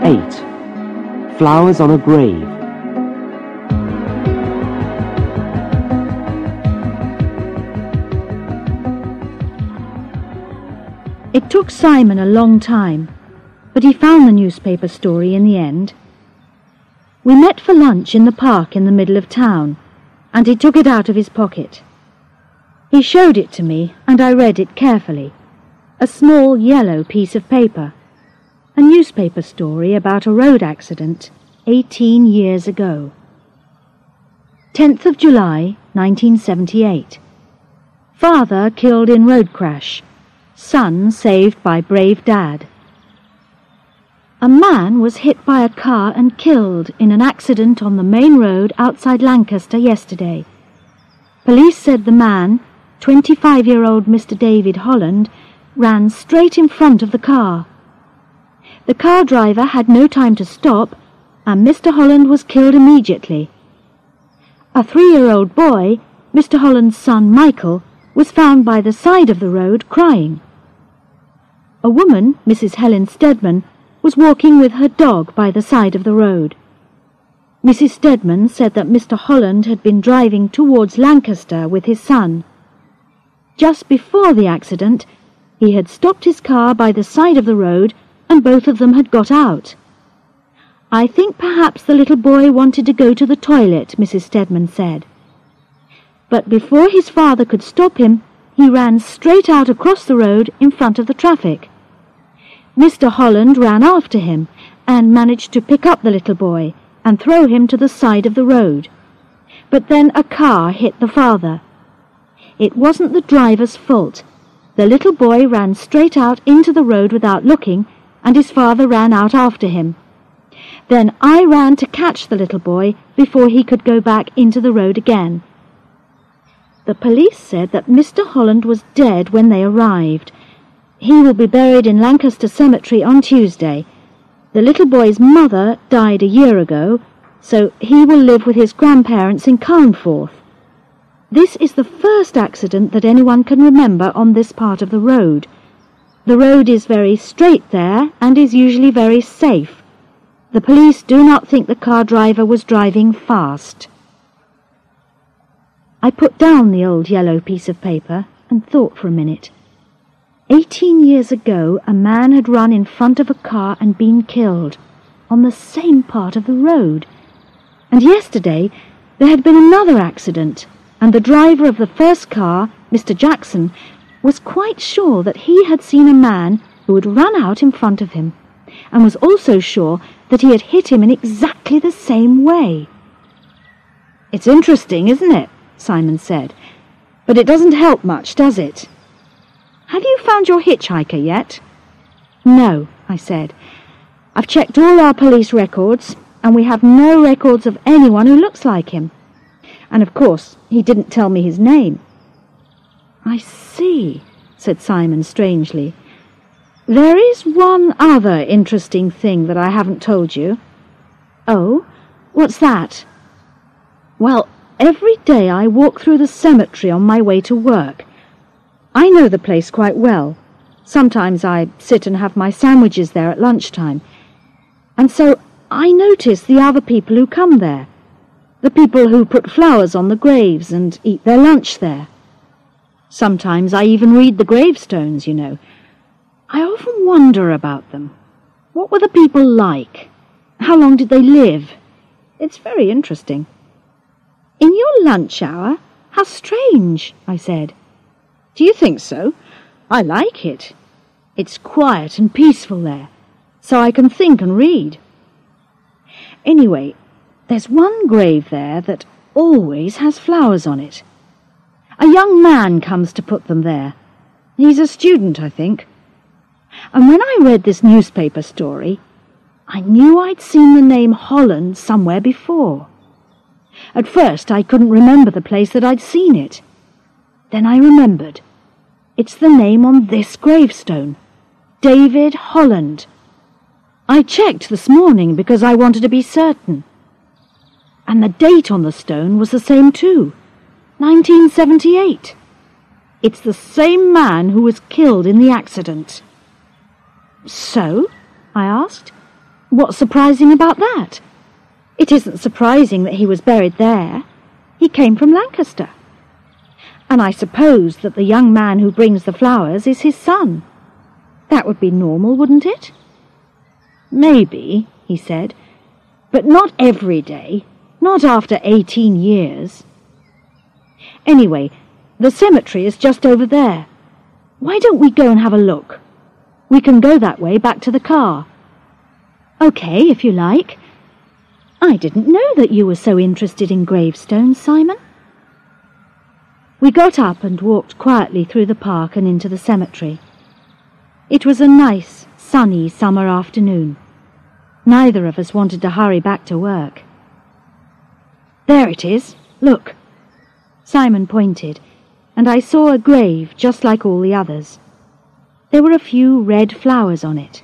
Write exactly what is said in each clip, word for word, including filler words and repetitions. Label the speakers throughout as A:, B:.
A: eight. Flowers on a Grave.
B: It took Simon a long time, but he found the newspaper story in the end. We met for lunch in the park in the middle of town, and he took it out of his pocket. He showed it to me, and I read it carefully. A small yellow piece of paper. A newspaper story about a road accident eighteen years ago. tenth of July, nineteen seventy-eight. Father killed in road crash. Son saved by brave dad. A man was hit by a car and killed in an accident on the main road outside Lancaster yesterday. Police said the man, twenty-five-year-old Mister David Holland, ran straight in front of the car. The car driver had no time to stop, and Mister Holland was killed immediately. A three-year-old boy, Mister Holland's son Michael, was found by the side of the road crying. A woman, Missus Helen Stedman, was walking with her dog by the side of the road. Missus Stedman said that Mister Holland had been driving towards Lancaster with his son. Just before the accident, he had stopped his car by the side of the road and both of them had got out. I think perhaps the little boy wanted to go to the toilet, Missus Stedman said. But before his father could stop him, he ran straight out across the road in front of the traffic. Mister Holland ran after him and managed to pick up the little boy and throw him to the side of the road. But then a car hit the father. It wasn't the driver's fault. The little boy ran straight out into the road without looking, and his father ran out after him. Then I ran to catch the little boy before he could go back into the road again. The police said that Mister Holland was dead when they arrived. He will be buried in Lancaster Cemetery on Tuesday. The little boy's mother died a year ago, so he will live with his grandparents in Carnforth. This is the first accident that anyone can remember on this part of the road. The road is very straight there and is usually very safe. The police do not think the car driver was driving fast. I put down the old yellow piece of paper and thought for a minute. Eighteen years ago, a man had run in front of a car and been killed, on the same part of the road. And yesterday, there had been another accident, and the driver of the first car, Mister Jackson, was quite sure that he had seen a man who had run out in front of him, and was also sure that he had hit him in exactly the same way. "It's interesting, isn't it?" Simon said. "But it doesn't help much, does it? Have you found your hitchhiker yet?" "No," I said. "I've checked all our police records, and we have no records of anyone who looks like him. And of course, he didn't tell me his name." "I see," said Simon strangely. "There is one other interesting thing that I haven't told you." "Oh? What's that?" "Well, every day I walk through the cemetery on my way to work. I know the place quite well. Sometimes I sit and have my sandwiches there at lunchtime. And so I notice the other people who come there. The people who put flowers on the graves and eat their lunch there. Sometimes I even read the gravestones, you know. I often wonder about them. What were the people like? How long did they live? It's very interesting." "In your lunch hour? How strange," I said. "Do you think so? I like it. It's quiet and peaceful there, so I can think and read. Anyway, there's one grave there that always has flowers on it. A young man comes to put them there. He's a student, I think. And when I read this newspaper story, I knew I'd seen the name Holland somewhere before. At first I couldn't remember the place that I'd seen it. Then I remembered. It's the name on this gravestone. David Holland. I checked this morning because I wanted to be certain. And the date on the stone was the same too. nineteen seventy-eight. It's the same man who was killed in the accident." "So?" I asked. What's surprising about that? It isn't surprising that he was buried there. He came from Lancaster. And I suppose that the young man who brings the flowers is his son. That would be normal, wouldn't it? Maybe, he said, but not every day, not after eighteen years. Anyway, the cemetery is just over there. Why don't we go and have a look? We can go that way back to the car. Okay, if you like. I didn't know that you were so interested in gravestones, Simon. We got up and walked quietly through the park and into the cemetery. It was a nice, sunny summer afternoon. Neither of us wanted to hurry back to work. There it is, look. Simon pointed, and I saw a grave just like all the others. There were a few red flowers on it.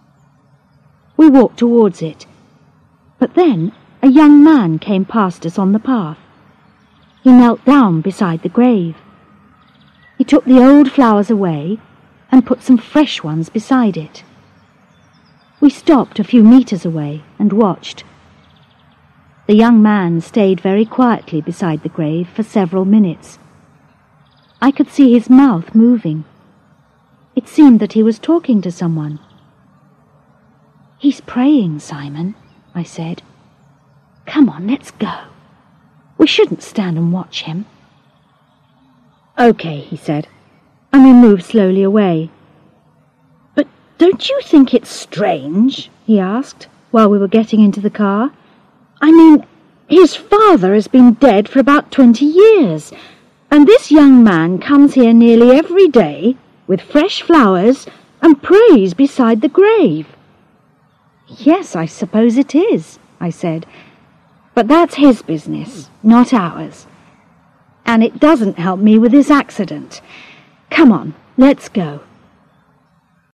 B: We walked towards it, but then a young man came past us on the path. He knelt down beside the grave. He took the old flowers away and put some fresh ones beside it. We stopped a few meters away and watched. The young man stayed very quietly beside the grave for several minutes. I could see his mouth moving. It seemed that he was talking to someone. "He's praying, Simon," I said. "Come on, let's go. We shouldn't stand and watch him." "Okay," he said, and we moved slowly away. "But don't you think it's strange?" he asked, while we were getting into the car. "I mean, his father has been dead for about twenty years, and this young man comes here nearly every day with fresh flowers and prays beside the grave." "Yes, I suppose it is," I said. "But that's his business, not ours. And it doesn't help me with this accident. Come on, let's go."